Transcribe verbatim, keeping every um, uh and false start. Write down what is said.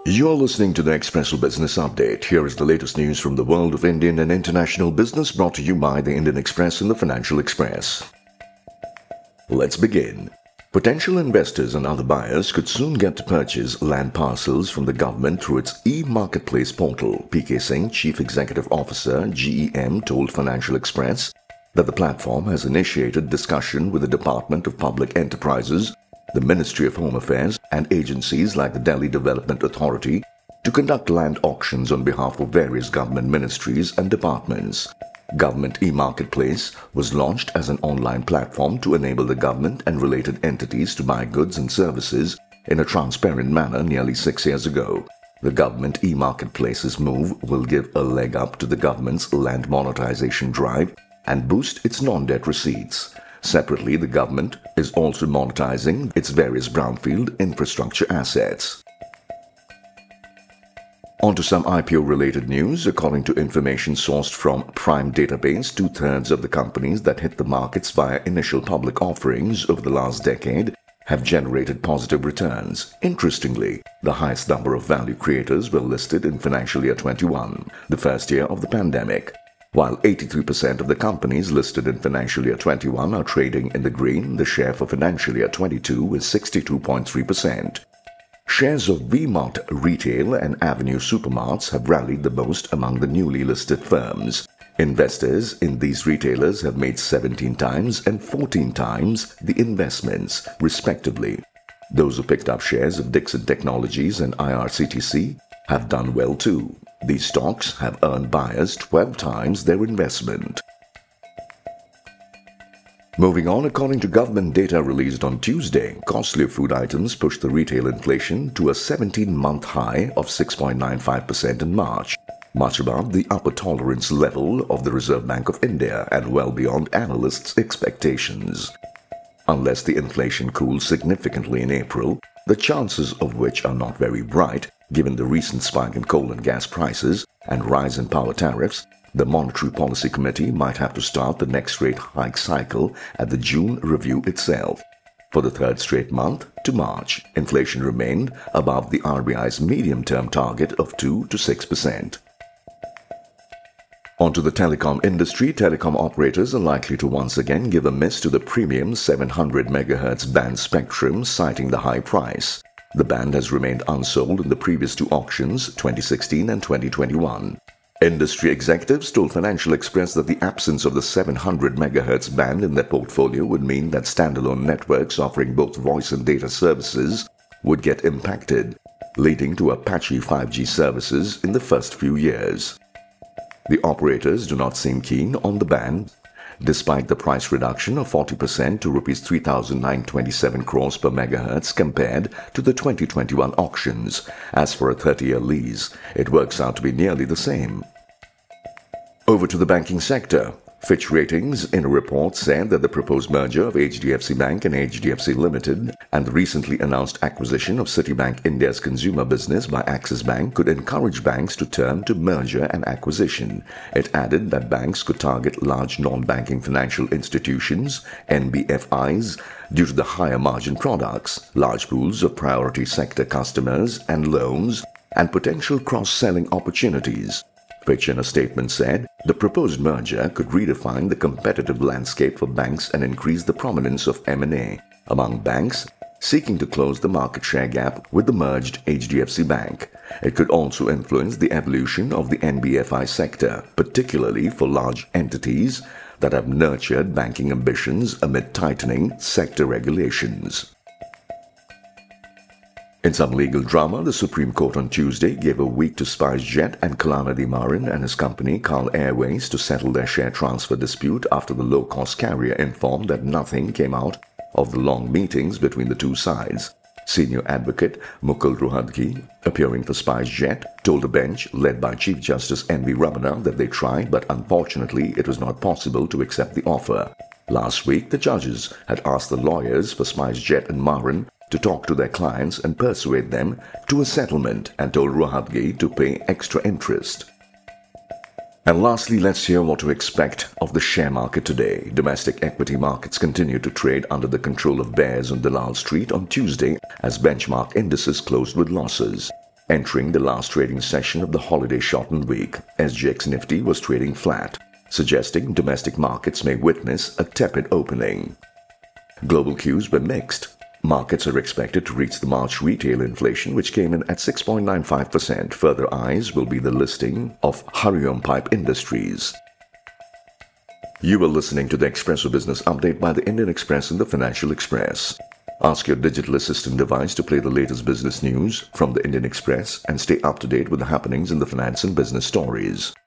You're listening to the Expresso Business Update. Here is the latest news from the world of Indian and international business, brought to you by the Indian Express and the Financial Express. Let's begin. Potential investors and other buyers could soon get to purchase land parcels from the government through its e-marketplace portal. P K Singh, Chief Executive Officer, G E M, told Financial Express that the platform has initiated discussion with the Department of Public Enterprises, the Ministry of Home Affairs, and agencies like the Delhi Development Authority to conduct land auctions on behalf of various government ministries and departments. Government e-marketplace was launched as an online platform to enable the government and related entities to buy goods and services in a transparent manner nearly six years ago. The government e-marketplace's move will give a leg up to the government's land monetization drive and boost its non-debt receipts. Separately, the government is also monetizing its various brownfield infrastructure assets. On to some I P O-related news. According to information sourced from Prime Database, two-thirds of the companies that hit the markets via initial public offerings over the last decade have generated positive returns. Interestingly, the highest number of value creators were listed in financial year twenty-one, the first year of the pandemic. While eighty-three percent of the companies listed in financial year twenty-one are trading in the green, the share for financial year twenty-two is sixty-two point three percent. Shares of V-Mart Retail and Avenue Supermarts have rallied the most among the newly listed firms. Investors in these retailers have made seventeen times and fourteen times the investments, respectively. Those who picked up shares of Dixon Technologies and I R C T C have done well too. These stocks have earned buyers twelve times their investment. Moving on, according to government data released on Tuesday, costly food items pushed the retail inflation to a seventeen-month high of six point nine five percent in March, much above the upper tolerance level of the Reserve Bank of India and well beyond analysts' expectations. Unless the inflation cools significantly in April, the chances of which are not very bright, given the recent spike in coal and gas prices and rise in power tariffs, the Monetary Policy Committee might have to start the next rate hike cycle at the June review itself. For the third straight month, to March, inflation remained above the R B I's medium-term target of two to six percent. On to the telecom industry. Telecom operators are likely to once again give a miss to the premium seven hundred megahertz band spectrum, citing the high price. The band has remained unsold in the previous two auctions, twenty sixteen and twenty twenty-one. Industry executives told Financial Express that the absence of the seven hundred megahertz band in their portfolio would mean that standalone networks offering both voice and data services would get impacted, leading to a patchy five G services in the first few years. The operators do not seem keen on the band, despite the price reduction of forty percent to rupees three thousand nine hundred twenty-seven crores per megahertz compared to the twenty twenty-one auctions. As for a thirty-year lease, it works out to be nearly the same. Over to the banking sector. Fitch Ratings, in a report, said that the proposed merger of H D F C Bank and H D F C Limited and the recently announced acquisition of Citibank India's consumer business by Axis Bank could encourage banks to turn to merger and acquisition. It added that banks could target large non-banking financial institutions, N B F Is, due to the higher margin products, large pools of priority sector customers and loans, and potential cross-selling opportunities. Fitch in a statement said, the proposed merger could redefine the competitive landscape for banks and increase the prominence of M and A among banks seeking to close the market share gap with the merged H D F C Bank. It could also influence the evolution of the N B F I sector, particularly for large entities that have nurtured banking ambitions amid tightening sector regulations. In some legal drama, the Supreme Court on Tuesday gave a week to SpiceJet and Kalanidhi Marin and his company Kal Airways to settle their share transfer dispute after the low-cost carrier informed that nothing came out of the long meetings between the two sides. Senior advocate Mukul Rohatgi, appearing for SpiceJet, told a bench led by Chief Justice N V Ramana that they tried, but unfortunately it was not possible to accept the offer. Last week, the judges had asked the lawyers for SpiceJet and Marin to talk to their clients and persuade them to a settlement and told Rohatgi to pay extra interest. And lastly, let's hear what to expect of the share market today. Domestic equity markets continue to trade under the control of bears on Dalal Street on Tuesday as benchmark indices closed with losses. Entering the last trading session of the holiday-shortened week, S G X Nifty was trading flat, suggesting domestic markets may witness a tepid opening. Global cues were mixed. Markets are expected to reach the March retail inflation, which came in at six point nine five percent. Further eyes will be the listing of Hariom Pipe Industries. You are listening to the Expresso Business Update by the Indian Express and the Financial Express. Ask your digital assistant device to play the latest business news from the Indian Express and stay up to date with the happenings in the finance and business stories.